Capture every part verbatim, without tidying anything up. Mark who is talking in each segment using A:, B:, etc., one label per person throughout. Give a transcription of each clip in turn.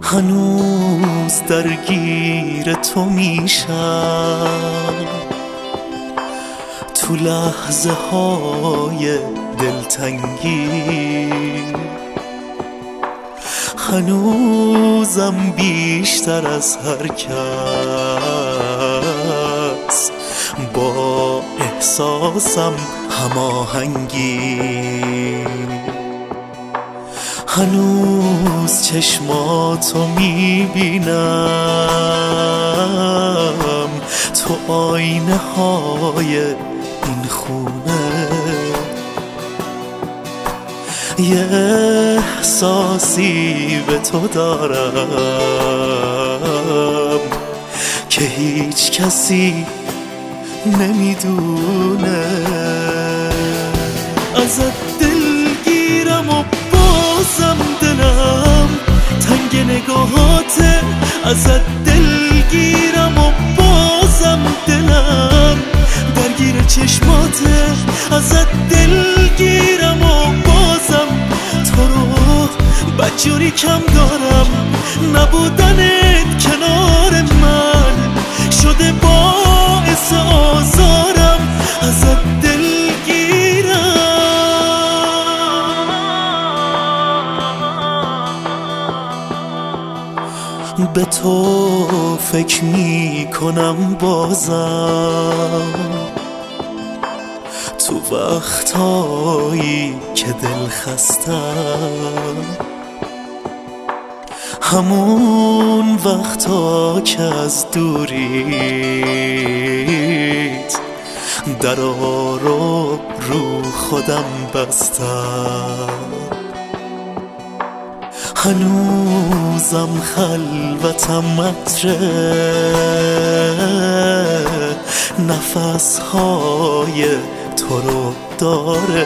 A: هنوز درگیر تو میشم تو لحظه های دلتنگی، هنوزم بیشتر از هر کس با احساسم هماهنگی. هنوز چشماتو میبینم تو آینه های این خونه، یه احساسی به تو دارم که هیچ کسی نمیدونه. ازت دلگیرم و بازم دلم تنگ نگاهاته، ازت دلگیرم و بازم دلم درگیر چشماته، ازت دلگیرم و بازم تو رو بدجوری کم دارم. نبودنت کنار من شده باعث آزارم، ازت به تو فکر می کنم بازم تو وقتایی که دل خستم، همون وقتا که از دوریت درا رو رو خودم بستم. هنوزم خلوتم عطره نفسهای تو رو داره،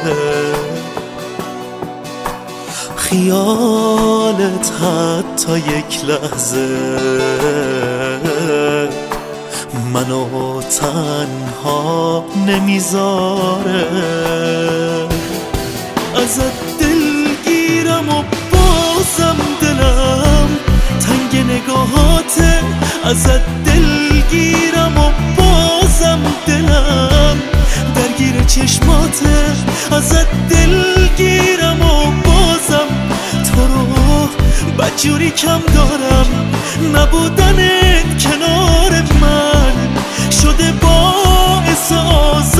A: خیالت حتی یک لحظه منو تنها نمیذاره. ازت دلگیرم و بازم دلم تنگ نگاهاته، ازت دلگیرم و بازم دلم درگیر چشماته، ازت دلگیرم و بازم تو رو بدجوری کم دارم. نبودنت کنار من شده باعث آزارم،